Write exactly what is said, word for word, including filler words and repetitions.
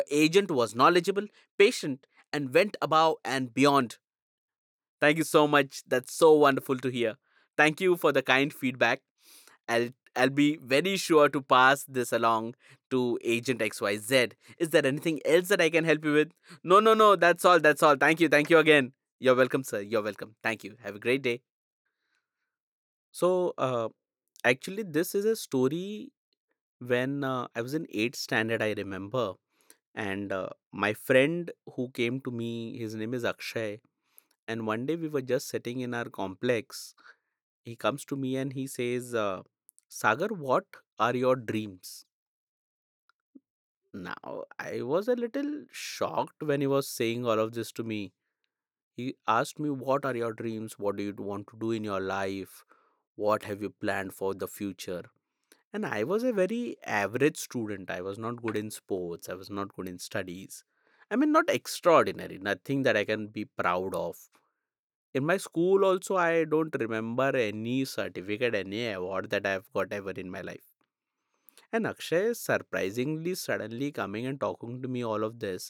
Agent was knowledgeable, patient, and went above and beyond. Thank you so much. That's so wonderful to hear. Thank you for the kind feedback. I'll I'll be very sure to pass this along to Agent X Y Z. Is there anything else that I can help you with? No, no, no. That's all. That's all. Thank you. Thank you again. You're welcome, sir. You're welcome. Thank you. Have a great day. So, uh, actually, this is a story when uh, I was in eighth standard, I remember. And uh, my friend who came to me, his name is Akshay. And one day we were just sitting in our complex. He comes to me and he says, uh, Sagar, what are your dreams? Now, I was a little shocked when he was saying all of this to me. He asked me, what are your dreams? What do you want to do in your life? What have you planned for the future? And I was a very average student. I was not good in sports. I was not good in studies. I mean, not extraordinary, nothing that I can be proud of. In my school, also, I don't remember any certificate, any award that I've got ever in my life. And Akshay is surprisingly suddenly coming and talking to me all of this.